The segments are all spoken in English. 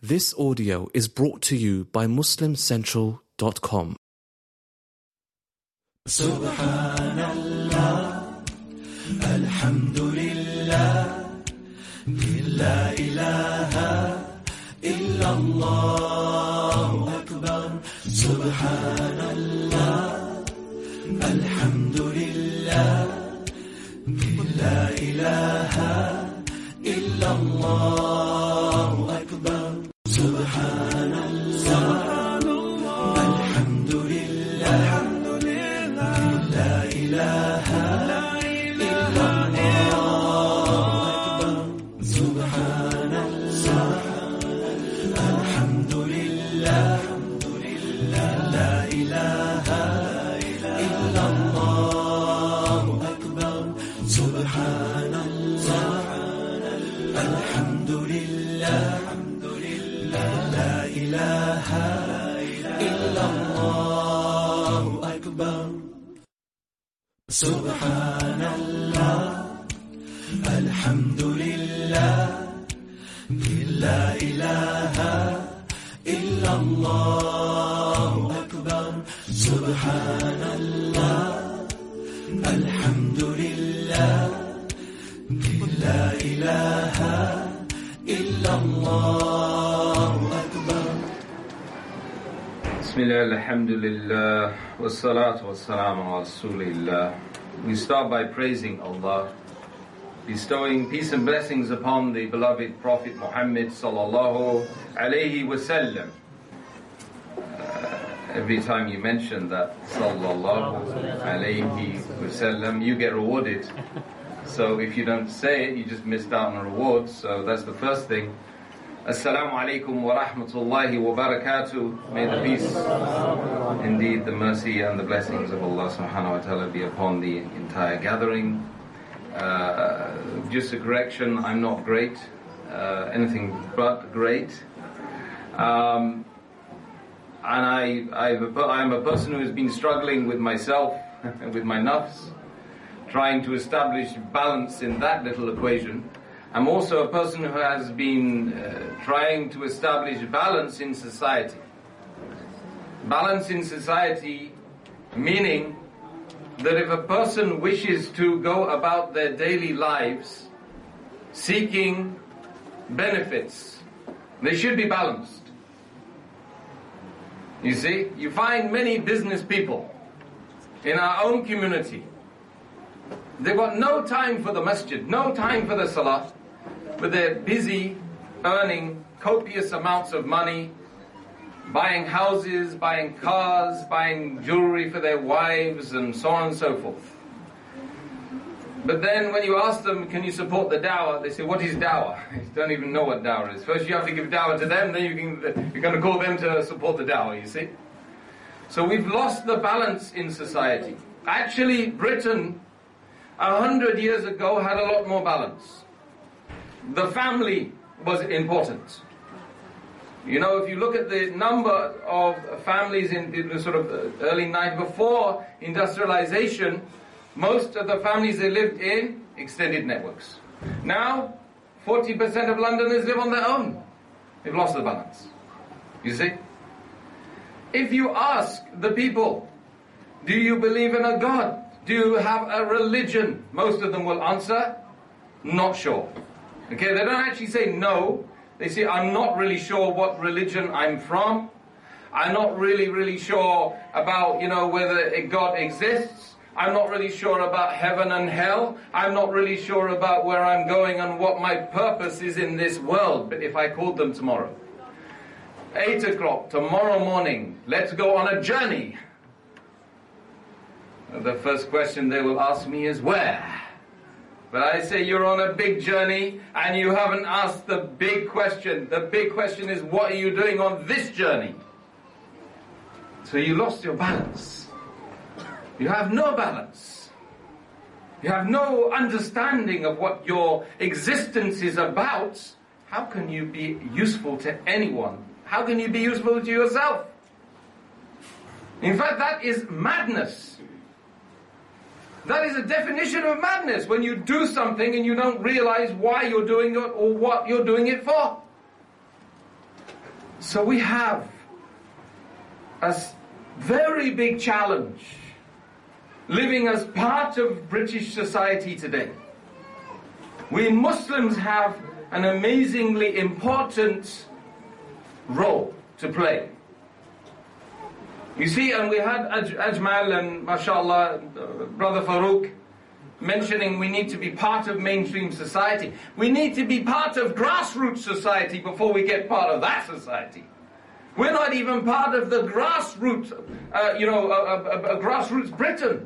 This audio is brought to you by MuslimCentral.com. Subhanallah, Alhamdulillah, La ilaha illallah, Akbar. Subhanallah, Alhamdulillah, La ilaha illallah, Akbar. Subhanallah, Alhamdulillah, La ilaha illallah, Akbar. Subhanallah, Alhamdulillah, La ilaha illallah, Akbar. Subhanallah, Alhamdulillah, La ilaha illallah, Akbar. Subhanallah, Alhamdulillah, La ilaha illallah, Akbar. Subhanallah, Alhamdulillah, La ilaha illallah, Akbar. Bismillah, alhamdulillah, wassalatu wassalamu ala rasulillah. We start by praising Allah, bestowing peace and blessings upon the beloved Prophet Muhammad sallallahu alayhi wasallam. Every time you mention that sallallahu alayhi wasallam, you get rewarded. So if you don't say it, you just missed out on a reward. So that's the first thing. Assalamu alaikum wa rahmatullahi wa barakatuh. May the peace, indeed the mercy and the blessings of Allah subhanahu wa ta'ala be upon the entire gathering. Just a correction, I'm not great, anything but great. And I'm a person who has been struggling with myself and with my nafs, trying to establish balance in that little equation. I'm also a person who has been trying to establish balance in society. Balance in society meaning that if a person wishes to go about their daily lives seeking benefits, they should be balanced. You see, you find many business people in our own community. They've got no time for the masjid, no time for the salah, but they're busy earning copious amounts of money, buying houses, buying cars, buying jewelry for their wives, and so on and so forth. But then when you ask them, can you support the dawah, they say, what is dawah? You don't even know what dawah is. First you have to give dawah to them, then you're going to call them to support the dawah, you see. So we've lost the balance in society. Actually, Britain 100 years ago had a lot more balance. The family was important. You know, if you look at the number of families in the sort of early 90s, before industrialization, most of the families they lived in extended networks. Now, 40% of Londoners live on their own. They've lost the balance. You see? If you ask the people, do you believe in a God? Do you have a religion? Most of them will answer, not sure. Okay, they don't actually say no. They say, I'm not really sure what religion I'm from. I'm not really sure about, whether a God exists. I'm not really sure about heaven and hell. I'm not really sure about where I'm going and what my purpose is in this world. But if I called them tomorrow, 8 o'clock tomorrow morning, let's go on a journey. The first question they will ask me is, where? But I say, you're on a big journey and you haven't asked the big question. The big question is, what are you doing on this journey? So you lost your balance. You have no balance. You have no understanding of what your existence is about. How can you be useful to anyone? How can you be useful to yourself? In fact, that is madness. That is a definition of madness, when you do something and you don't realize why you're doing it or what you're doing it for. So we have a very big challenge living as part of British society today. We Muslims have an amazingly important role to play. You see, and we had Ajmal and mashallah, Brother Farooq mentioning we need to be part of mainstream society. We need to be part of grassroots society before we get part of that society. We're not even part of the grassroots, grassroots Britain.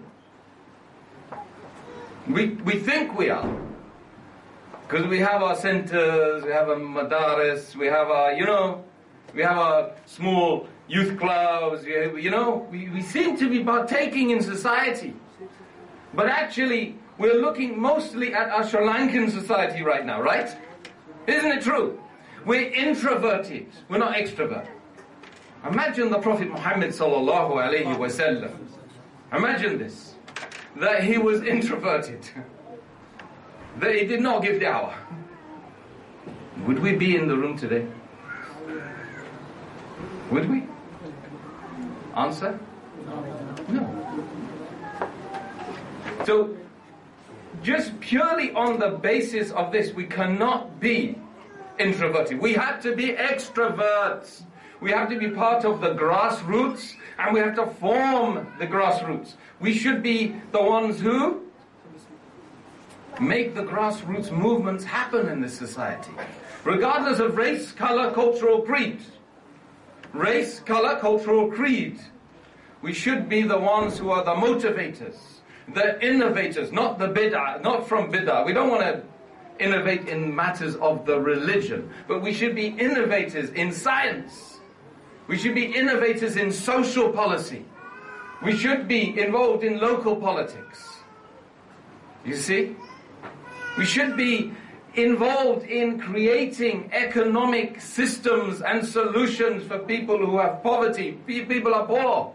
We think we are. Because we have our centers, we have our madaris, we have our small youth clubs, we seem to be partaking in society. But actually, we're looking mostly at our Sri Lankan society right now, right? Isn't it true? We're introverted, we're not extroverted. Imagine the Prophet Muhammad sallallahu alayhi wa sallam. Imagine this, that he was introverted, that he did not give da'wah. Would we be in the room today? Would we? Answer? No. So, just purely on the basis of this, we cannot be introverted. We have to be extroverts. We have to be part of the grassroots, and we have to form the grassroots. We should be the ones who make the grassroots movements happen in this society, regardless of race, color, cultural creed. Race, color, cultural creed. We should be the ones who are the motivators, the innovators, not the bid'ah, not from bid'ah. We don't want to innovate in matters of the religion, but we should be innovators in science. We should be innovators in social policy. We should be involved in local politics. You see? We should be involved in creating economic systems and solutions for people who have poverty. People are poor.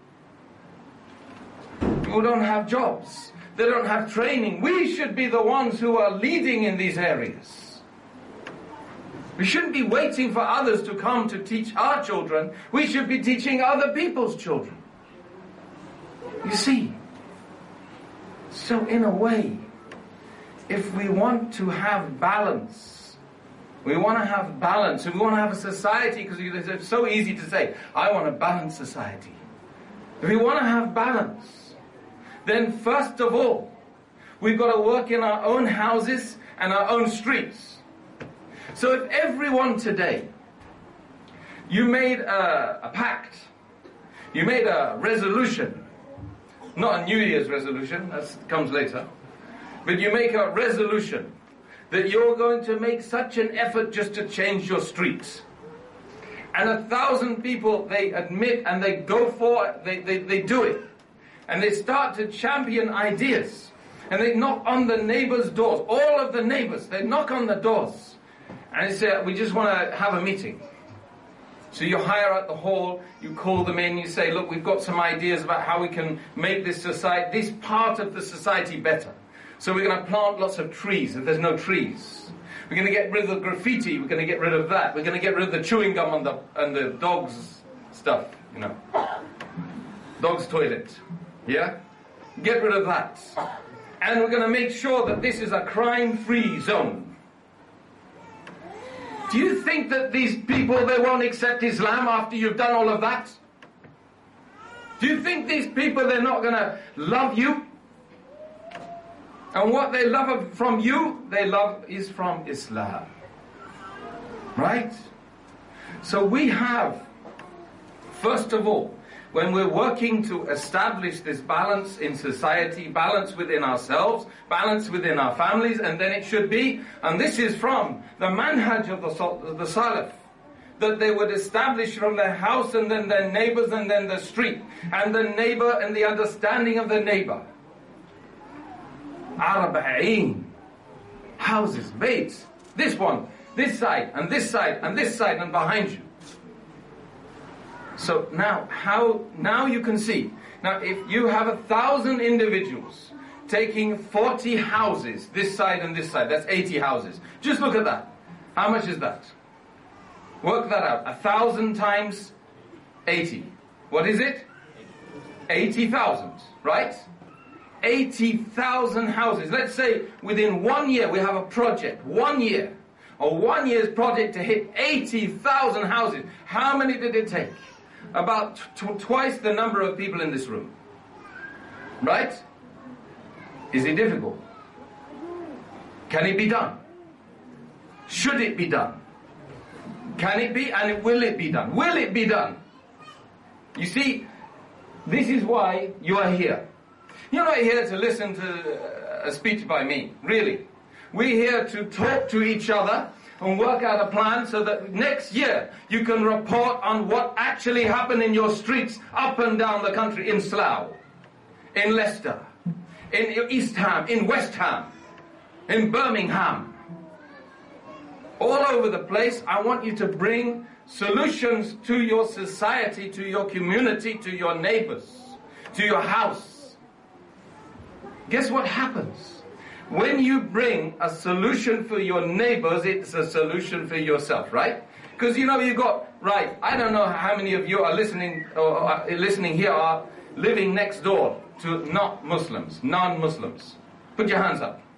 Who don't have jobs. They don't have training. We should be the ones who are leading in these areas. We shouldn't be waiting for others to come to teach our children. We should be teaching other people's children. You see? So in a way, if we want to have balance, we want to have balance, and we want to have a society, because it's so easy to say, I want a balanced society. If we want to have balance, then first of all, we've got to work in our own houses and our own streets. So if everyone today, you made a pact, you made a resolution, not a New Year's resolution, that comes later, but you make a resolution that you're going to make such an effort just to change your streets. And 1,000 people, they admit and they go for it, they do it. And they start to champion ideas. And they knock on the neighbors' doors. All of the neighbors, they knock on the doors. And they say, we just want to have a meeting. So you hire out the hall, you call them in, you say, look, we've got some ideas about how we can make this society, this part of the society better. So we're going to plant lots of trees if there's no trees. We're going to get rid of the graffiti, we're going to get rid of that. We're going to get rid of the chewing gum on the dog's stuff, Dog's toilet. Yeah? Get rid of that. And we're going to make sure that this is a crime-free zone. Do you think that these people, they won't accept Islam after you've done all of that? Do you think these people, they're not going to love you? And what they love from you, they love is from Islam. Right? So we have, first of all, when we're working to establish this balance in society, balance within ourselves, balance within our families, and then it should be, and this is from the manhaj of the Salaf, that they would establish from their house and then their neighbors and then the street, and the neighbor and the understanding of the neighbor. Arba'een, houses, baits, this one, this side, and this side, and this side, and behind you. So now you can see. Now if you have 1,000 individuals taking 40 houses, this side and this side, that's 80 houses. Just look at that. How much is that? Work that out. 1,000 times 80. What is it? 80,000, right? 80,000 houses. Let's say within 1 year we have a project. 1 year. A 1 year's project to hit 80,000 houses. How many did it take? About twice the number of people in this room. Right? Is it difficult? Can it be done? Should it be done? Can it be, and will it be done? Will it be done? You see, this is why you are here. You're not here to listen to a speech by me, really. We're here to talk to each other and work out a plan so that next year you can report on what actually happened in your streets up and down the country, in Slough, in Leicester, in East Ham, in West Ham, in Birmingham. All over the place. I want you to bring solutions to your society, to your community, to your neighbors, to your house. Guess what happens? When you bring a solution for your neighbors, it's a solution for yourself, right? Because you know, you got, right, I don't know how many of you are listening, or are listening here are living next door to not Muslims, non-Muslims. Put your hands up.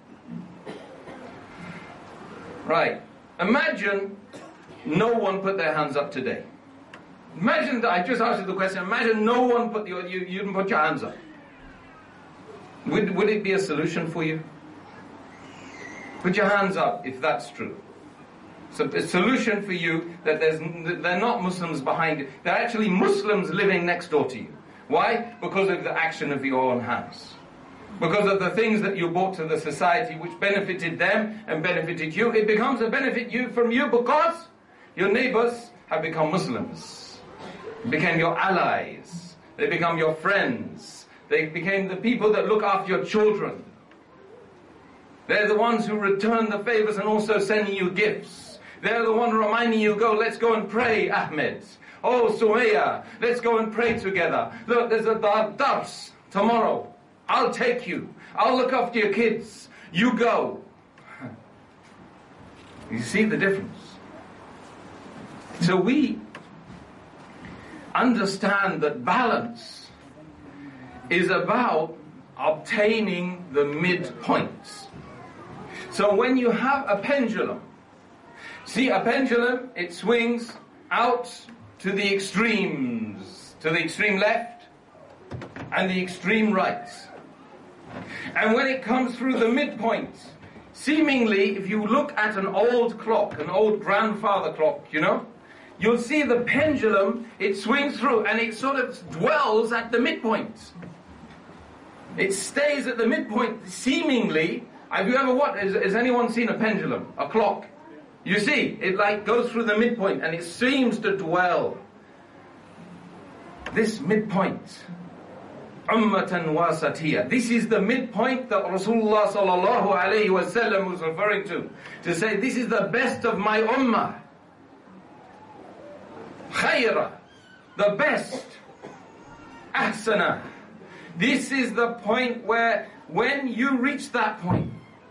Right. Imagine no one put their hands up today. Imagine that, I just asked you the question, imagine no one put, you didn't put your hands up. Would it be a solution for you? Put your hands up if that's true. So a solution for you that they're not Muslims behind you. They're actually Muslims living next door to you. Why? Because of the action of your own hands. Because of the things that you brought to the society which benefited them and benefited you. It becomes a benefit from you because your neighbors have become Muslims. They became your allies. They become your friends. They became the people that look after your children. They're the ones who return the favors and also sending you gifts. They're the one reminding you, let's go and pray, Ahmed. Oh, Sumaya, let's go and pray together. Look, there's a dars tomorrow. I'll take you. I'll look after your kids. You go. You see the difference? So we understand that balance is about obtaining the midpoints. So when you have a pendulum, see a pendulum, it swings out to the extremes, to the extreme left and the extreme right. And when it comes through the midpoint, seemingly, if you look at an old clock, an old grandfather clock, you'll see the pendulum, it swings through and it sort of dwells at the midpoint. It stays at the midpoint, seemingly. Have you ever has anyone seen a pendulum, a clock? You see, it like goes through the midpoint and it seems to dwell. This midpoint, ummatan wasatiyah. This is the midpoint that Rasulullah sallallahu alayhi wa sallam was referring to say this is the best of my ummah. Khayra, the best. Ahsana. This is the point where when you reach that point,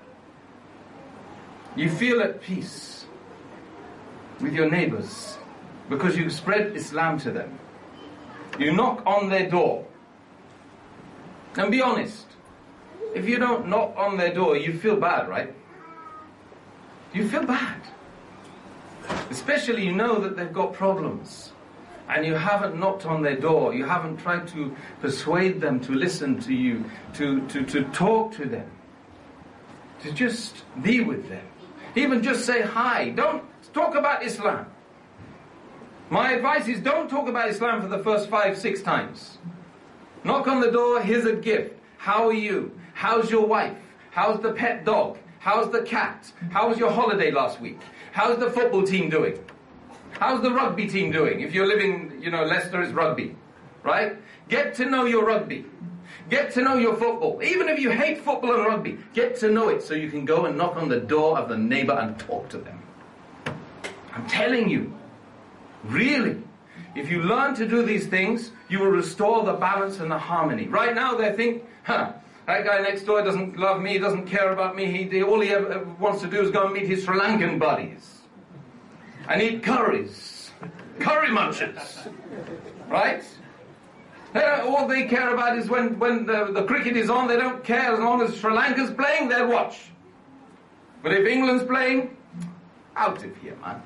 you feel at peace with your neighbors because you've spread Islam to them. You knock on their door. And be honest, if you don't knock on their door, you feel bad, right? You feel bad. Especially you know that they've got problems. And you haven't knocked on their door. You haven't tried to persuade them to listen to you, to talk to them, to just be with them. Even just say hi. Don't talk about Islam. My advice is don't talk about Islam for the first 5-6 times. Knock on the door, here's a gift. How are you? How's your wife? How's the pet dog? How's the cat? How was your holiday last week? How's the football team doing? How's the rugby team doing? If you're living, Leicester is rugby, right? Get to know your rugby. Get to know your football. Even if you hate football and rugby, get to know it so you can go and knock on the door of the neighbor and talk to them. I'm telling you, really, if you learn to do these things, you will restore the balance and the harmony. Right now they think, that guy next door doesn't love me, doesn't care about me, all he ever wants to do is go and meet his Sri Lankan buddies. and eat curries, curry munchers, right? All they care about is when the cricket is on, they don't care. As long as Sri Lanka's playing, they'll watch. But if England's playing, out of here, man.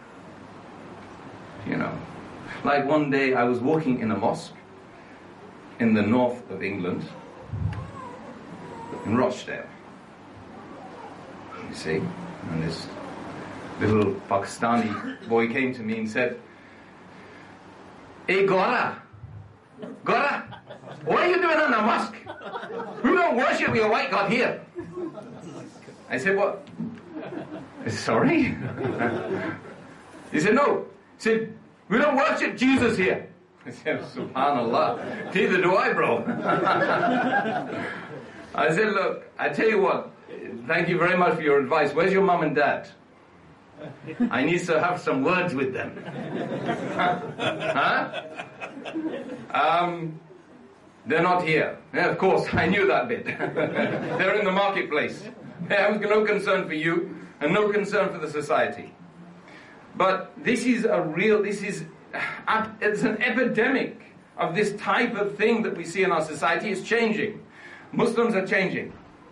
You know, like one day I was walking in a mosque in the north of England, in Rochdale. You see, and this little Pakistani boy came to me and said, "Hey, Gora, what are you doing in the mosque? We don't worship your white God here." I said, "What? Sorry?" He said, "No." He said, "We don't worship Jesus here." I said, "Subhanallah, neither do I, bro." I said, "Look, I tell you what, thank you very much for your advice. Where's your mum and dad? I need to have some words with them." Huh? They're not here. Yeah, of course, I knew that bit. They're in the marketplace. They have no concern for you and no concern for the society. But it's an epidemic of this type of thing that we see in our society. It's changing. Muslims are changing.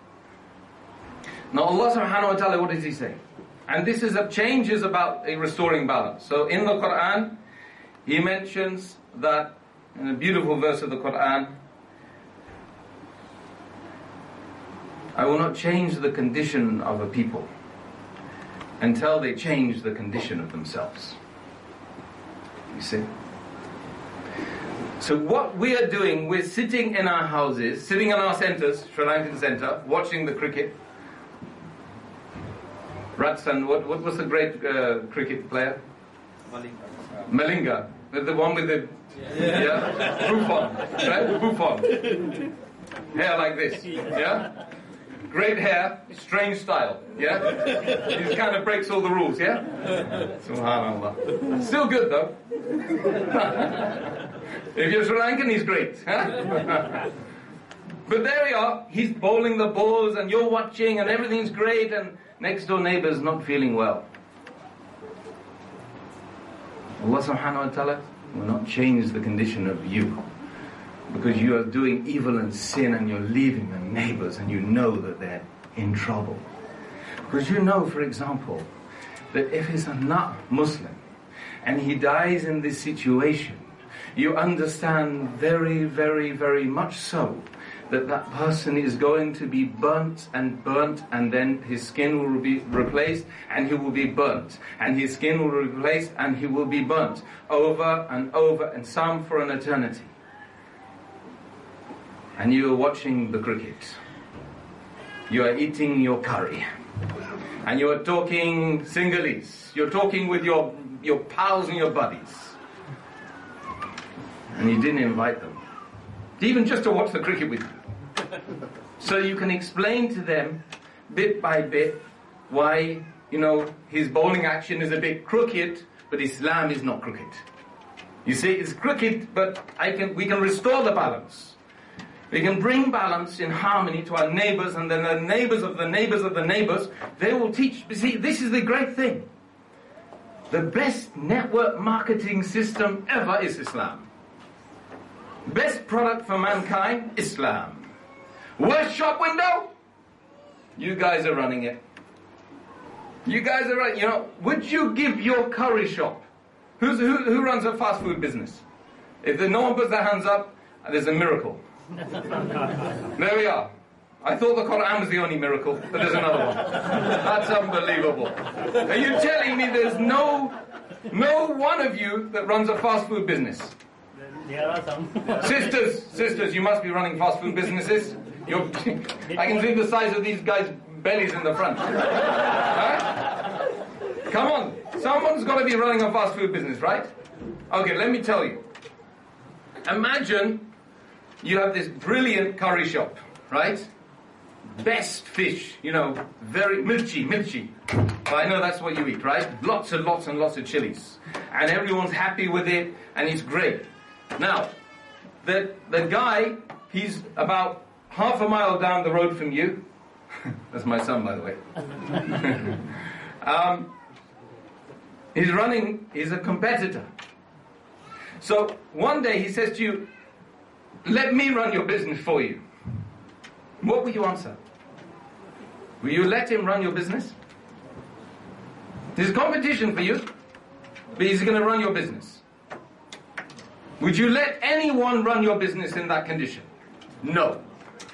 Now Allah subhanahu wa ta'ala, what does He say? And this is changes about a restoring balance. So in the Quran, He mentions that, in a beautiful verse of the Quran, "I will not change the condition of a people until they change the condition of themselves." You see? So what we are doing, we're sitting in our houses, sitting in our centres, Sri Lankan centre, watching the cricket. Ratsan, what was the great cricket player? Malinga. The one with the... Yeah? Buffon. Right? Buffon. Hair like this. Yeah? Great hair, strange style. Yeah? He kind of breaks all the rules. Yeah? Subhanallah. Still good though. If you're Sri Lankan, he's great. Huh? But there we are. He's bowling the balls and you're watching and everything's great and next door neighbor's not feeling well. Allah subhanahu wa ta'ala will not change the condition of you because you are doing evil and sin and you're leaving the neighbors and you know that they're in trouble. Because you know, for example, that if he's not Muslim and he dies in this situation, you understand very, very, very much so that that person is going to be burnt and then his skin will be replaced and he will be burnt and his skin will be replaced and he will be burnt over and some for an eternity. And you are watching the cricket. You are eating your curry. And you are talking Sinhalese. You're talking with your pals and your buddies. And you didn't invite them. Even just to watch the cricket with you. So you can explain to them, bit by bit, why, his bowling action is a bit crooked, but Islam is not crooked. You see, it's crooked, but we can restore the balance. We can bring balance in harmony to our neighbors, and then the neighbors of the neighbors of the neighbors, they will teach. You see, this is the great thing. The best network marketing system ever is Islam. Best product for mankind, Islam. Worst shop window? You guys are running it. You guys are running, would you give your curry shop? Who runs a fast food business? If no one puts their hands up, there's a miracle. There we are. I thought the Quran was the only miracle, but there's another one. That's unbelievable. Are you telling me there's no one of you that runs a fast food business? There are some. Sisters, you must be running fast food businesses. I can see the size of these guys' bellies in the front. Huh? Come on, someone's got to be running a fast food business, right? Okay, let me tell you. Imagine you have this brilliant curry shop, right? Best fish, very mirchi. Well, I know that's what you eat, right? Lots and lots and lots of chilies. And everyone's happy with it, and it's great. Now, the guy, he's about half a mile down the road from you. That's my son, by the way. He's a competitor. So one day he says to you, let me run your business for you. What will you answer? Will you let him run your business? There's competition for you, but he's going to run your business. Would you let anyone run your business in that condition? No.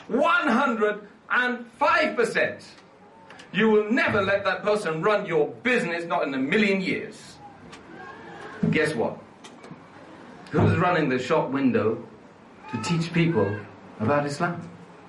105%. You will never let that person run your business, not in a million years. Guess what? Who's running the shop window to teach people about Islam?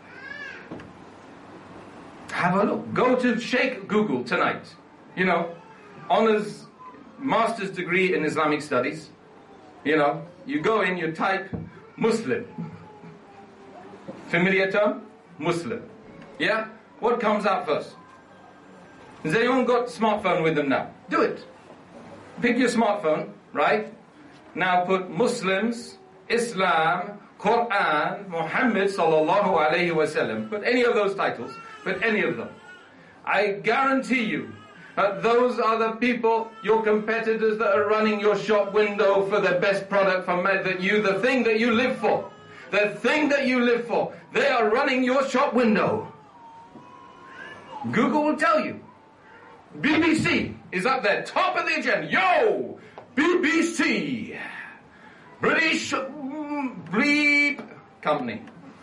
Have a look. Go to Sheikh Google tonight. You know, honors, master's degree in Islamic studies. You know, you go in, you type Muslim. Familiar term? Muslim. Yeah? What comes out first? Has anyone got smartphone with them now? Do it. Pick your smartphone, right? Now put Muslims, Islam, Quran, Muhammad sallallahu alayhi wasallam. Put any of those titles. Put any of them. I guarantee you that those are the people, your competitors, that are running your shop window for the best product for the thing that you live for. The thing that you live for. They are running your shop window. Google will tell you. BBC is up there, top of the agenda. Yo! BBC! British bleep company.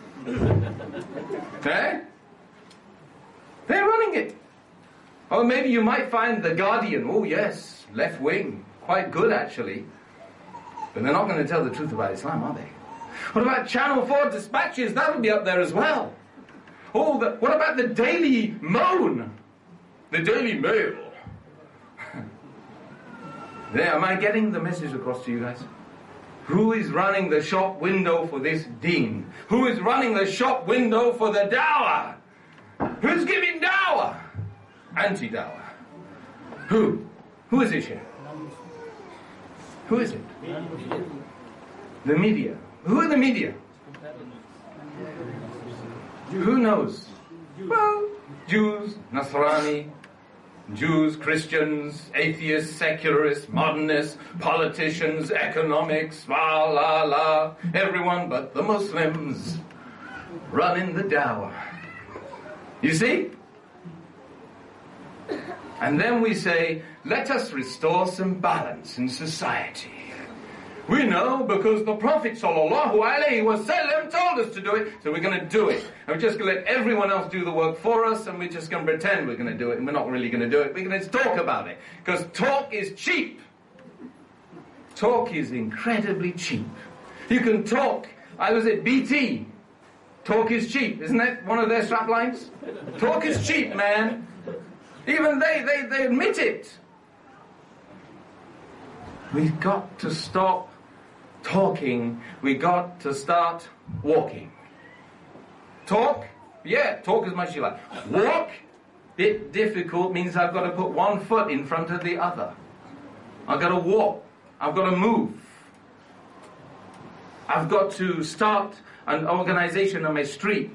Okay? They're running it. Or maybe you might find The Guardian. Oh yes, left wing. Quite good actually. But they're not going to tell the truth about Islam, are they? What about Channel 4 dispatches? That'll be up there as well. Oh, what about the Daily Moan? The Daily Mail. There, am I getting the message across to you guys? Who is running the shop window for this deen? Who is running the shop window for the dawah? Who's giving dawah? Anti-dawah. Who? Who is it here? Who is it? The media. Who are the media? Who knows? Well, Jews, Nasrani, Jews, Christians, atheists, secularists, modernists, politicians, economics, la la la, everyone but the Muslims running the dawah. You see? And then we say, let us restore some balance in society. We know because the Prophet ﷺ told us to do it, so we're going to do it. And we're just going to let everyone else do the work for us, and we're just going to pretend we're going to do it, and we're not really going to do it. We're going to talk about it, because talk is cheap. Talk is incredibly cheap. You can talk. I was at BT. Talk is cheap. Isn't that one of their strap lines? Talk is cheap, man. Even they admit it. We've got to stop talking. We've got to start walking. Talk? Yeah, talk as much as you like. Walk? Bit difficult, means I've got to put one foot in front of the other. I've got to walk. I've got to move. I've got to start an organization on my street.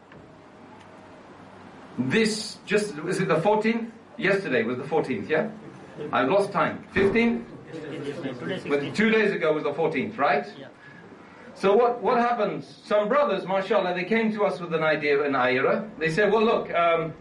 Was it the 14th? Yesterday was the 14th, yeah? I've lost time. 15th? 2 days ago was the 14th, right? Yeah. So what happens? Some brothers, mashallah, they came to us with an idea, an ayah. They said, well look,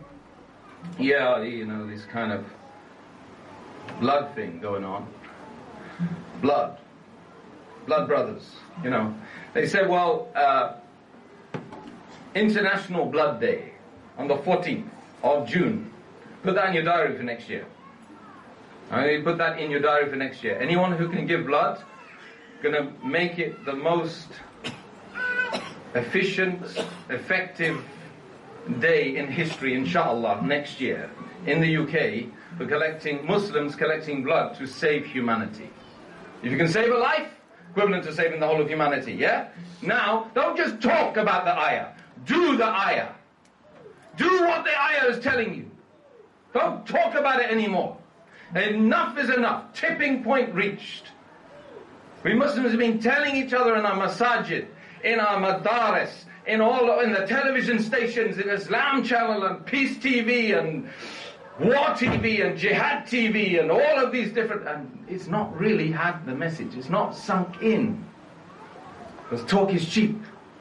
this kind of blood thing going on. Blood brothers, They said, well, International Blood Day on the 14th of June. Put that in your diary for next year. Put that in your diary for next year. Anyone who can give blood, gonna make it the most efficient, effective day in history, inshallah, next year in the UK for Muslims collecting blood to save humanity. If you can save a life, equivalent to saving the whole of humanity, yeah? Now, don't just talk about the ayah. Do the ayah. Do what the ayah is telling you. Don't talk about it anymore. Enough is enough. Tipping point reached. We Muslims have been telling each other in our masajid, in our madaris, in the television stations, in Islam Channel and Peace TV and war TV and jihad TV and all of these different, and it's not really had the message. It's not sunk in. Because talk is cheap.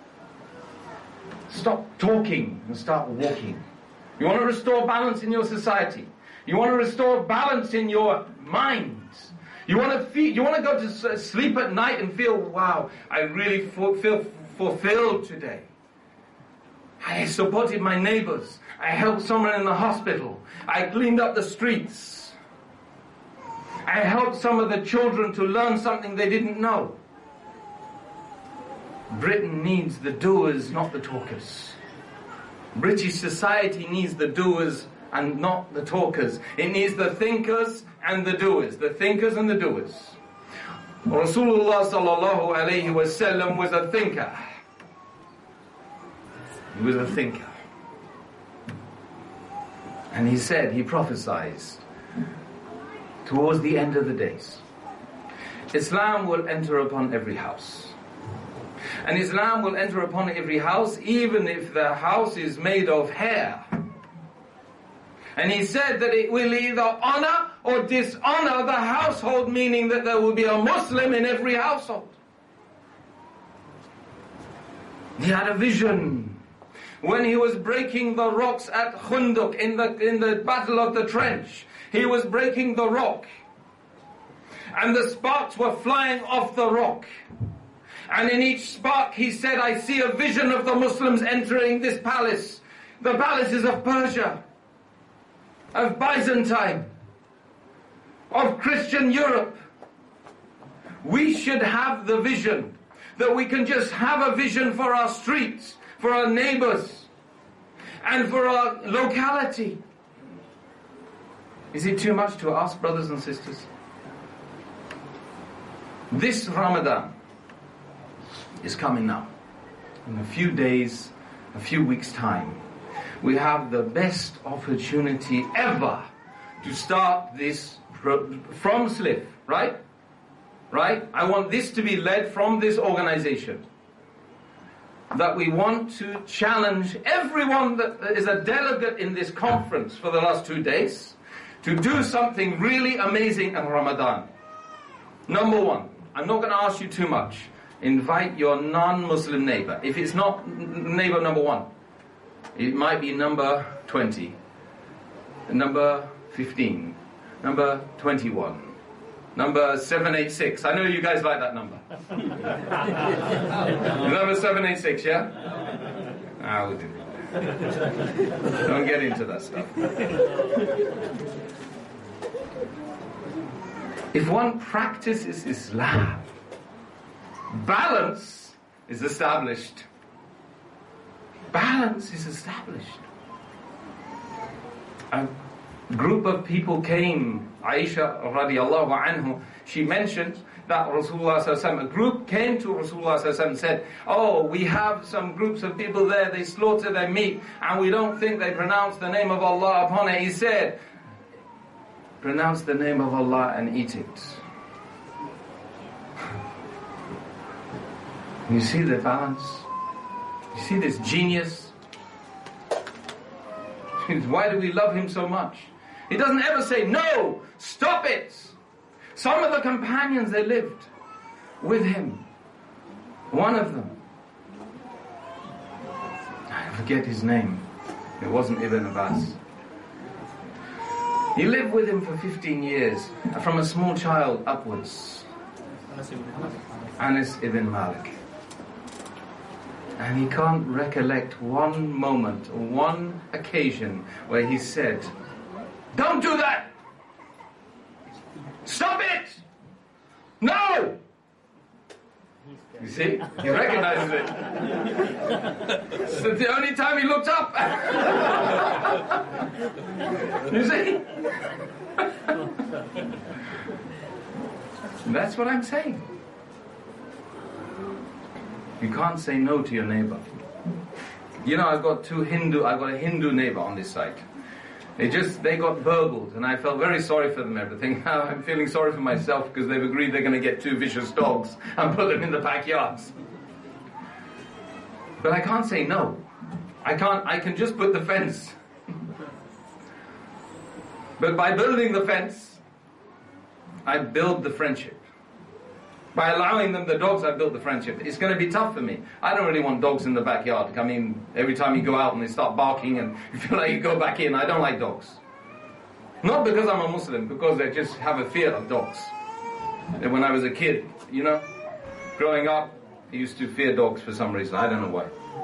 Stop talking and start walking. You want to restore balance in your society. You want to restore balance in your mind. You want to go to sleep at night and feel, wow, I really feel fulfilled today. I supported my neighbors. I helped someone in the hospital. I cleaned up the streets. I helped some of the children to learn something they didn't know. Britain needs the doers, not the talkers. British society needs the doers and not the talkers. It needs the thinkers and the doers. The thinkers and the doers. Rasulullah sallallahu alayhi wa sallam was a thinker. He was a thinker. And he said, he prophesied towards the end of the days, Islam will enter upon every house. And Islam will enter upon every house, even if the house is made of hair. And he said that it will either honor or dishonor the household, meaning that there will be a Muslim in every household. He had a vision. When he was breaking the rocks at Khunduk in the battle of the trench, he was breaking the rock. And the sparks were flying off the rock. And in each spark he said, I see a vision of the Muslims entering this palace. The palaces of Persia, of Byzantine, of Christian Europe. We should have the vision that we can just have a vision for our streets, for our neighbors, and for our locality. Is it too much to ask, brothers and sisters? This Ramadan is coming now. In a few days, a few weeks' time, we have the best opportunity ever to start this from SLIF, right? Right? I want this to be led from this organization. That we want to challenge everyone that is a delegate in this conference for the last 2 days to do something really amazing in Ramadan. Number one, I'm not going to ask you too much. Invite your non-Muslim neighbor. If it's not neighbor number one, it might be number 20, number 15, number 21, number 786. I know you guys like that number. Number 786, yeah? Ah, we'll do it. Don't get into that stuff. If one practices Islam, balance is established. Balance is established. A group of people came, Aisha radiallahu anhu, she mentioned that Rasulullah sallallahu alaihi wasallam, a group came to Rasulullah sallallahu alaihi wasallam and said, oh, we have some groups of people there, they slaughter their meat, and we don't think they pronounce the name of Allah upon it. He said, pronounce the name of Allah and eat it. You see the balance? You see this genius? Why do we love him so much? He doesn't ever say, no, stop it. Some of the companions, they lived with him. One of them, I forget his name. It wasn't Ibn Abbas. He lived with him for 15 years, from a small child upwards. Anas ibn Malik. And he can't recollect one moment or one occasion where he said, don't do that! Stop it! No! You see? He recognizes it. It's the only time he looked up. You see? That's what I'm saying. You can't say no to your neighbor. You know, I've got a Hindu neighbor on this site. They got burgled, and I felt very sorry for them, everything. I'm feeling sorry for myself because they've agreed they're going to get 2 vicious dogs and put them in the backyards. But I can't say no. I can just put the fence. But by building the fence, I build the friendship. By allowing them the dogs, I built the friendship. It's going to be tough for me. I don't really want dogs in the backyard. I mean, every time you go out and they start barking and you feel like you go back in, I don't like dogs. Not because I'm a Muslim, because I just have a fear of dogs. And when I was a kid, you know, growing up, I used to fear dogs for some reason. I don't know why.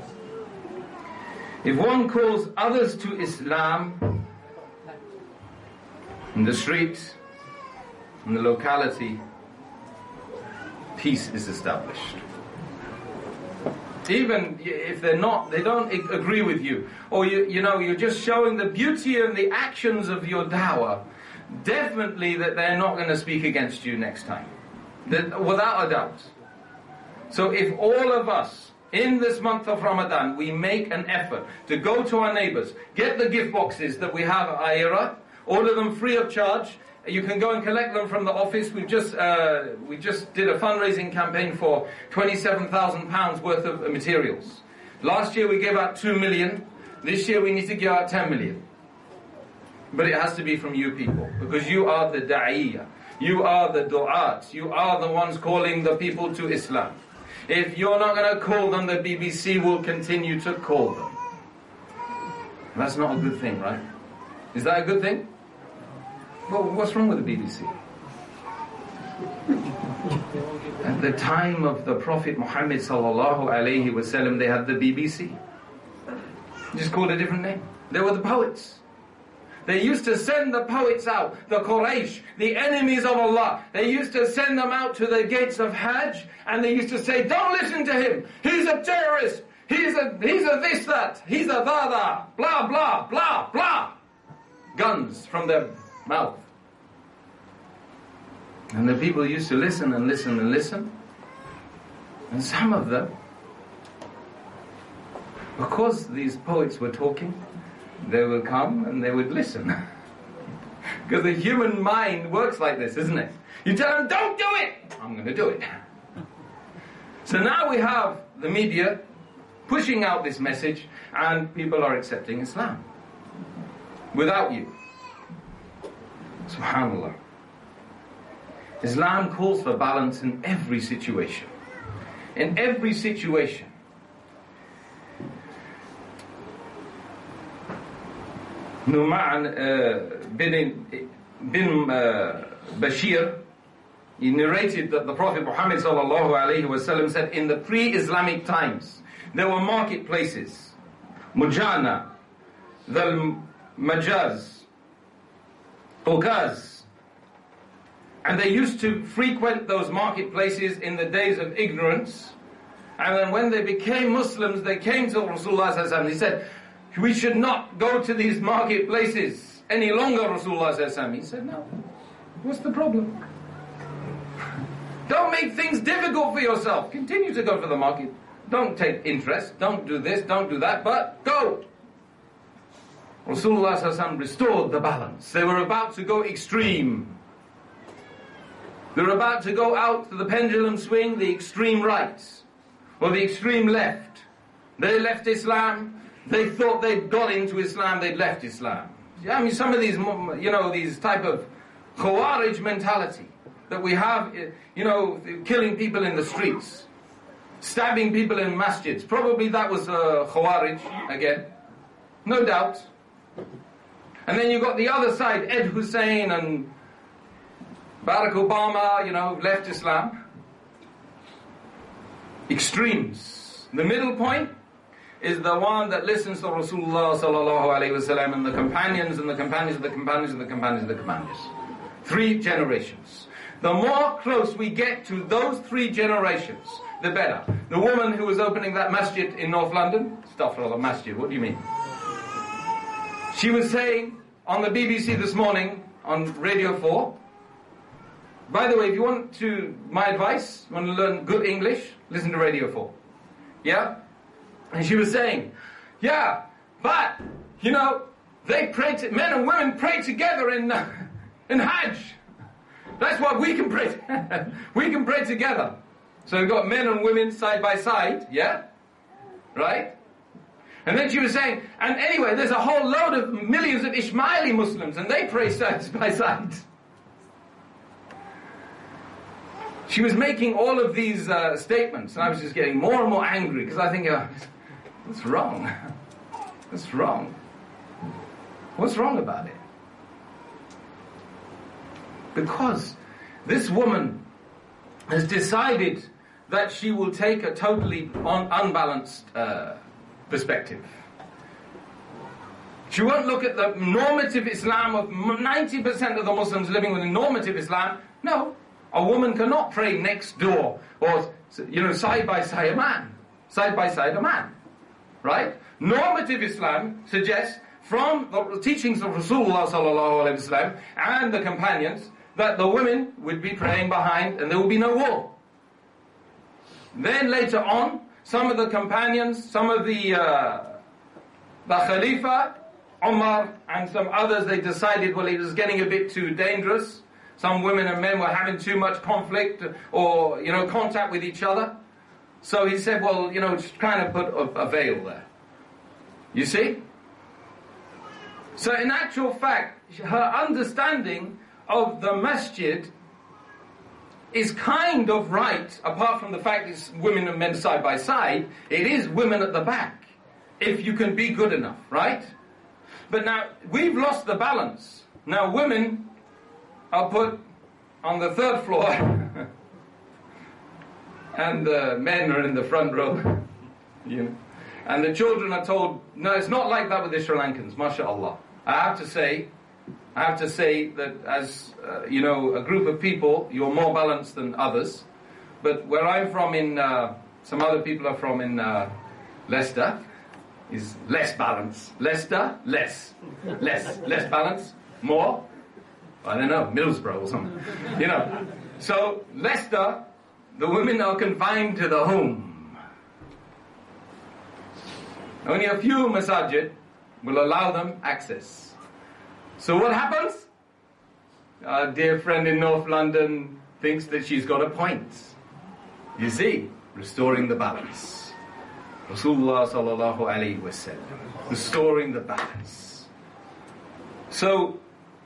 If one calls others to Islam in the street, in the locality, peace is established. Even if they don't agree with you, or you're just showing the beauty and the actions of your dawah, definitely that they're not going to speak against you next time, without a doubt. So if all of us in this month of Ramadan, we make an effort to go to our neighbors, get the gift boxes that we have at Aira, order them free of charge. You can go and collect them from the office. We just did a fundraising campaign for £27,000 worth of materials. Last year we gave out 2 million. This year we need to give out 10 million. But it has to be from you people, because you are the da'iyah. You are the du'at. You are the ones calling the people to Islam. If you're not going to call them, the BBC will continue to call them. That's not a good thing, right? Is that a good thing? Well, what's wrong with the BBC? At the time of the Prophet Muhammad sallallahu alaihi wasallam, they had the BBC. Just called a different name. They were the poets. They used to send the poets out, the Quraysh, the enemies of Allah. They used to send them out to the gates of Hajj, and they used to say, don't listen to him. He's a terrorist. He's a this, that. He's a that, blah, blah, blah, blah. Guns from their mouth. And the people used to listen and listen and listen. And some of them, because these poets were talking, they would come and they would listen. Because the human mind works like this, isn't it? You tell them, don't do it! I'm going to do it. So now we have the media pushing out this message, and people are accepting Islam. Without you. SubhanAllah. Islam calls for balance in every situation. In every situation. Nu'man bin Bashir, he narrated that the Prophet Muhammad sallallahu alaihi wasallam said, in the pre-Islamic times, there were marketplaces, Mujana, Dhal Majaz, Uqaz, and they used to frequent those marketplaces in the days of ignorance. And then when they became Muslims, they came to Rasulullah sallallahu alaihi wasallam. He said, we should not go to these marketplaces any longer, Rasulullah sallallahu alaihi wasallam. He said, no. What's the problem? Don't make things difficult for yourself. Continue to go for the market. Don't take interest. Don't do this, don't do that, but go. Rasulullah sallallahu alaihi wasallam restored the balance. They were about to go extreme. They were about to go out to the pendulum swing, the extreme right, or the extreme left. They left Islam. They thought they'd got into Islam, they'd left Islam. Yeah, I mean, some of these, these type of Khawarij mentality that we have, killing people in the streets, stabbing people in masjids. Probably that was Khawarij again, no doubt. And then you got the other side, Ed Hussein and Barack Obama, left Islam. Extremes. The middle point is the one that listens to Rasulullah sallallahu alaihi wasallam and the companions and the companions of the companions and the companions of the companions. 3 generations. The more close we get to those 3 generations, the better. The woman who was opening that masjid in North London, Astaghfirullah, masjid, what do you mean? She was saying on the BBC this morning on Radio 4, by the way, if you want my advice, you want to learn good English, listen to Radio 4. Yeah? And she was saying, yeah, but, they pray, men and women pray together in Hajj. That's what we can pray. We can pray together. So we've got men and women side by side, yeah? Right? And then she was saying, and anyway, there's a whole load of millions of Ismaili Muslims, and they pray side by side. She was making all of these statements, and I was just getting more and more angry, because I think, what's wrong? What's wrong? What's wrong about it? Because this woman has decided that she will take a totally unbalanced perspective. She won't look at the normative Islam of 90% of the Muslims living within normative Islam. No, a woman cannot pray next door or, side by side a man, right? Normative Islam suggests from the teachings of Rasulullah sallallahu alaihi wasallam and the companions that the women would be praying behind and there will be no wall. Then later on, some of the companions, some of the Khalifa, Umar, and some others, they decided, well, it was getting a bit too dangerous. Some women and men were having too much conflict or, contact with each other. So he said, well, just kind of put a veil there. You see? So in actual fact, her understanding of the masjid is kind of right, apart from the fact it's women and men side by side. It is women at the back, if you can be good enough, right? But now, we've lost the balance. Now women are put on the third floor, and the men are in the front row, And the children are told, no, it's not like that with the Sri Lankans, mashallah. I have to say that as, a group of people, you're more balanced than others. But where I'm from some other people are from in Leicester, is less balance. Leicester, less balance, more, I don't know, Middlesbrough or something. So Leicester, the women are confined to the home. Only a few masajid will allow them access. So what happens? Our dear friend in North London thinks that she's got a point. You see, restoring the balance. Rasulullah sallallahu alayhi wa sallam, restoring the balance. So,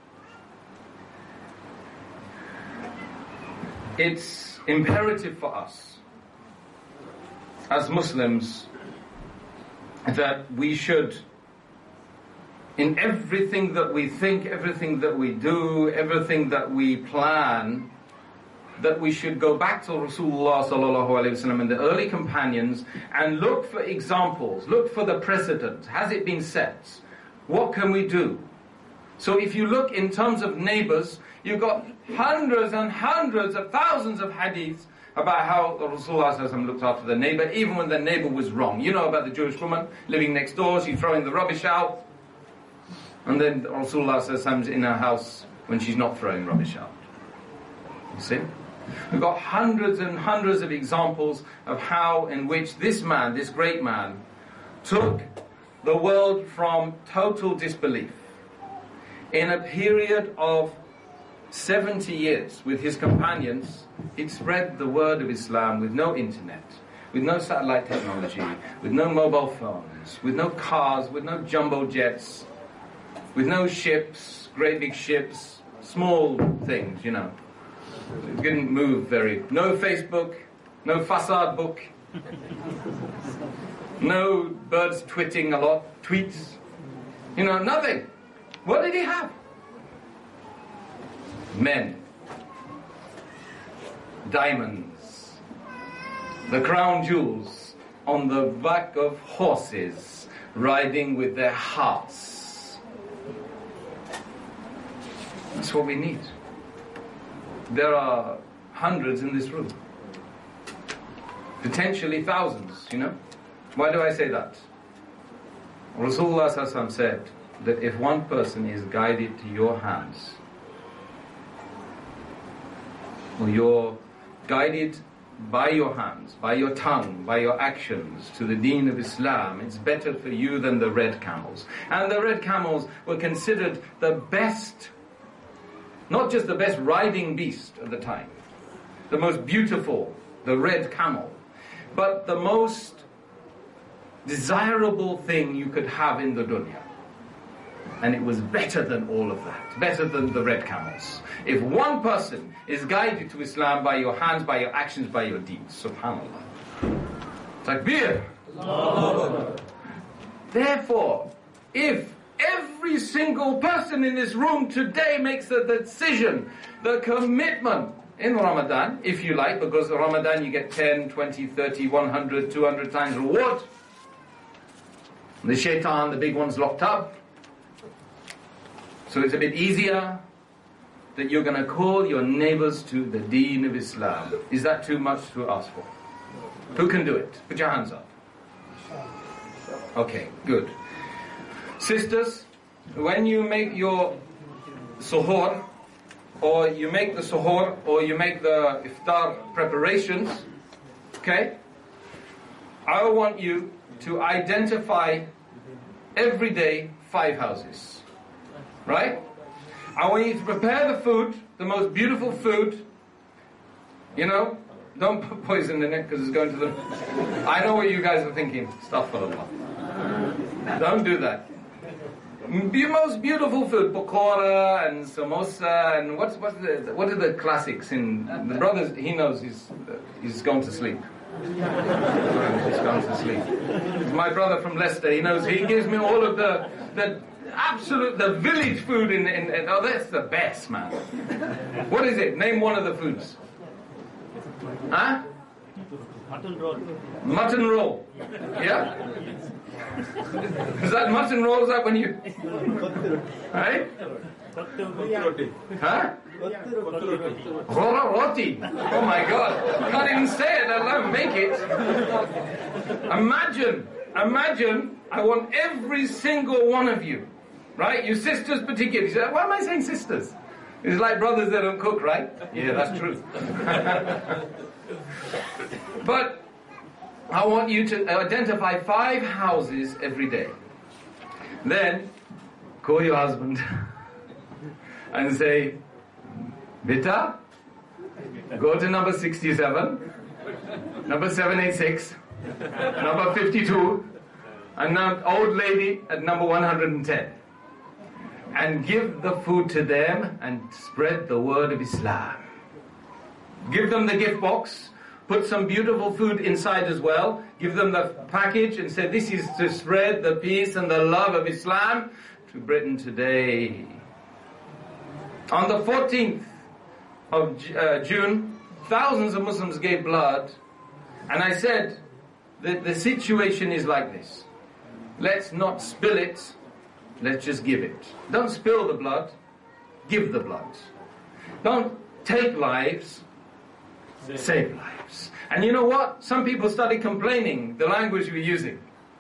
it's imperative for us as Muslims that we should, in everything that we think, everything that we do, everything that we plan, that we should go back to Rasulullah sallallahu alaihi wasallam and the early companions and look for examples, look for the precedent. Has it been set? What can we do? So if you look in terms of neighbors, you've got hundreds and hundreds of thousands of hadiths about how the Rasulullah sallallahu alaihi wasallam looked after the neighbor, even when the neighbor was wrong. You know about the Jewish woman living next door, she's throwing the rubbish out. And then Rasulullah sallallahu alaihi wasallam's in her house when she's not throwing rubbish out. You see? We've got hundreds and hundreds of examples of how in which this man, this great man, took the world from total disbelief. In a period of 70 years with his companions, he'd spread the word of Islam with no internet, with no satellite technology, with no mobile phones, with no cars, with no jumbo jets, with no ships, great big ships, small things, It didn't move no Facebook, no Fasad book, no birds tweeting a lot, tweets, nothing. What did he have? Men, diamonds, the crown jewels on the back of horses, riding with their hearts. That's what we need. There are hundreds in this room. Potentially thousands, Why do I say that? Rasulullah sallallahu alaihi wasallam said that if one person is guided to your hands, or you're guided by your hands, by your tongue, by your actions to the deen of Islam, it's better for you than the red camels. And the red camels were considered the best, not just the best riding beast at the time, the most beautiful, the red camel, but the most desirable thing you could have in the dunya. And it was better than all of that, better than the red camels. If one person is guided to Islam by your hands, by your actions, by your deeds, subhanAllah. Takbir. Therefore, if every single person in this room today makes the decision, the commitment in Ramadan, if you like, because Ramadan you get 10, 20, 30, 100, 200 times reward. The shaitan, the big one's locked up. So it's a bit easier that you're going to call your neighbors to the deen of Islam. Is that too much to ask for? Who can do it? Put your hands up. Okay, good. Sisters, when you make your suhoor, or you make the suhoor, or you make the iftar preparations, okay, I want you to identify every day 5 houses. Right? I want you to prepare the food, the most beautiful food. You know, don't put poison in it because it's going to the... I know what you guys are thinking. Astaghfirullah. Don't do that. The most beautiful food, pakora and samosa and what are the classics in the brothers? He knows he's gone to sleep. He's gone to sleep. It's my brother from Leicester. He knows. He gives me all of the village food in oh, that's the best, man. What is it? Name one of the foods. Huh? Mutton roll. Mutton roll. Yeah? Is that mutton roll? Is that when you... Right? Huh? Roti. Oh my God. Can't even say it, let alone make it. Imagine, I want every single one of you, right? You sisters particularly. You say, why am I saying sisters? It's like brothers that don't cook, right? Yeah, that's true. But I want you to identify 5 houses every day. Then call your husband and say, Bita, go to number 67, number 786, number 52, and now old lady at number 110. And give the food to them and spread the word of Islam. Give them the gift box. Put some beautiful food inside as well. Give them the package and say, this is to spread the peace and the love of Islam to Britain today. On the 14th of June, thousands of Muslims gave blood. And I said that the situation is like this. Let's not spill it. Let's just give it. Don't spill the blood. Give the blood. Don't take lives. Save lives. And you know what? Some people started complaining the language we're using.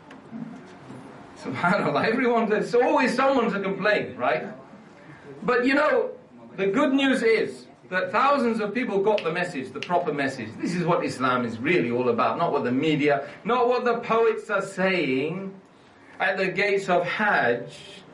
SubhanAllah. There's always someone to complain, right? But you know, the good news is that thousands of people got the message, the proper message. This is what Islam is really all about. Not what the media, not what the poets are saying at the gates of Hajj,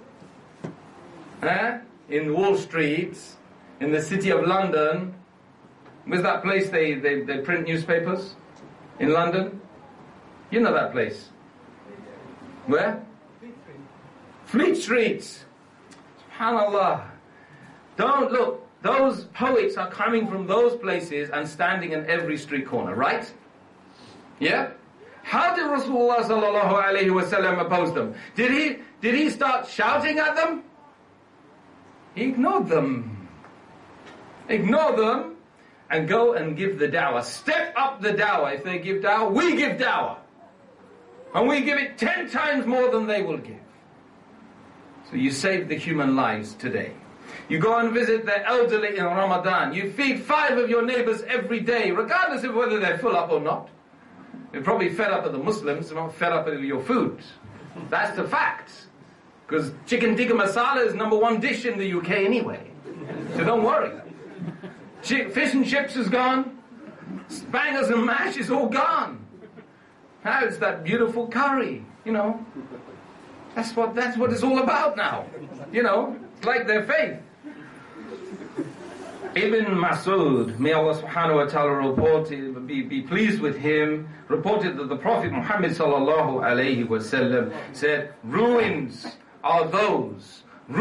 in Wall Street, in the city of London. Where's that place they print newspapers? In London? You know that place. Where? Fleet Street. SubhanAllah. Don't look. Those poets are coming from those places and standing in every street corner, right? Yeah? How did Rasulullah sallallahu alayhi wa sallam oppose them? Did he start shouting at them? He ignored them. Ignore them and go and give the da'wah. Step up the da'wah. If they give da'wah, we give da'wah. And we give it 10 times more than they will give. So you save the human lives today. You go and visit the elderly in Ramadan. You feed 5 of your neighbors every day, regardless of whether they're full up or not. They're probably fed up of the Muslims, they're not fed up of your food. That's the fact. Because chicken tikka masala is number 1 dish in the UK anyway. So don't worry. Fish and chips is gone. Bangers and mash is all gone. Now it's that beautiful curry, you know. That's what it's all about now. You know, it's like their faith. Ibn Mas'ud, may Allah subhanahu wa ta'ala be pleased with him, reported that the Prophet Muhammad sallallahu alayhi wa sallam said, ruined are those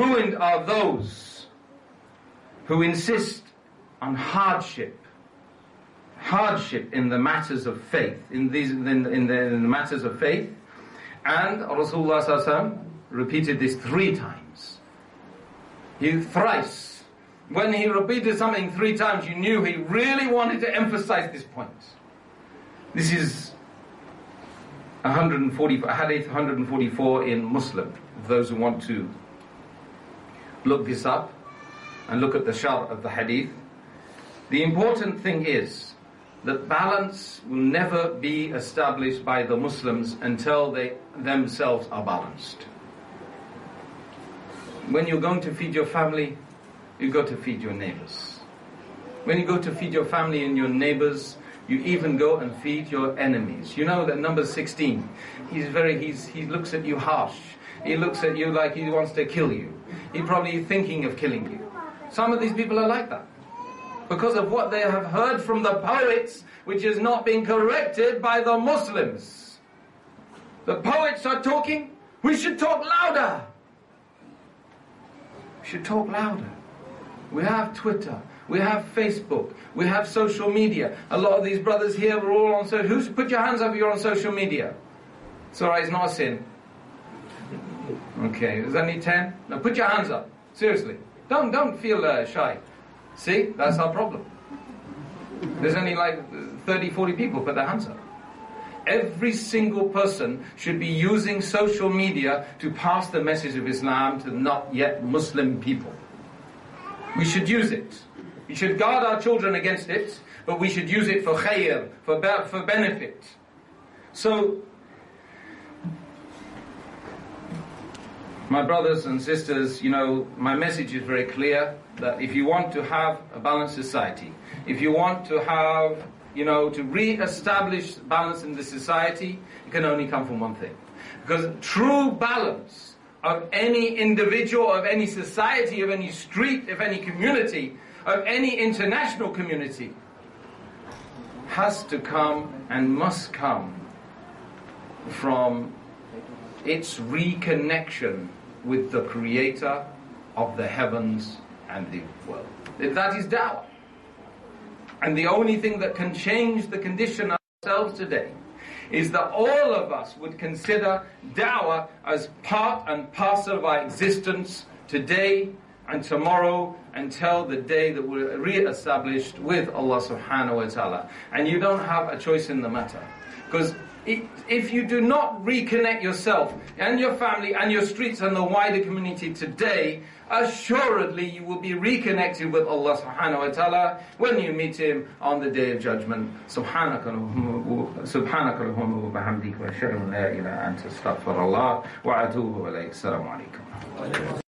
who insist on hardship in the matters of faith, in the matters of faith. And Rasulullah sallallahu alaihi wasallam repeated this 3 times. Thrice. When he repeated something 3 times, you knew he really wanted to emphasize this point. This is hadith 144 in Muslim. Those who want to look this up and look at the sharh of the hadith. The important thing is that balance will never be established by the Muslims until they themselves are balanced. When you're going to feed your family, you go to feed your neighbors. When you go to feed your family and your neighbors, you even go and feed your enemies. You know that number 16, he looks at you harsh. He looks at you like he wants to kill you. He's probably thinking of killing you. Some of these people are like that, because of what they have heard from the poets, which is not being corrected by the Muslims. The poets are talking, we should talk louder. We should talk louder. We have Twitter, we have Facebook, we have social media. A lot of these brothers here were all on social media. Put your hands up if you're on social media. It's alright, it's not a sin. Okay, is that only 10? No, put your hands up. Seriously. Don't feel shy. See, that's our problem. There's only like 30, 40 people put their hands up. Every single person should be using social media to pass the message of Islam to not yet Muslim people. We should use it. We should guard our children against it, but we should use it for khair, for benefit. So, my brothers and sisters, my message is very clear, that if you want to have a balanced society, if you want to have, to re-establish balance in the society, it can only come from one thing. Because true balance of any individual, of any society, of any street, of any community, of any international community, has to come and must come from its reconnection with the Creator of the heavens and the world. That is da'wah. And the only thing that can change the condition of ourselves today is that all of us would consider da'wah as part and parcel of our existence today and tomorrow until the day that we're re-established with Allah subhanahu wa ta'ala. And you don't have a choice in the matter. Because if you do not reconnect yourself and your family and your streets and the wider community today, assuredly you will be reconnected with Allah subhanahu wa ta'ala when you meet Him on the Day of Judgment. Subhanakallahumma wa bihamdika wa ashhadu an la ilaha illa anta astaghfirullah wa atubu ilayk. Assalamu alaikum.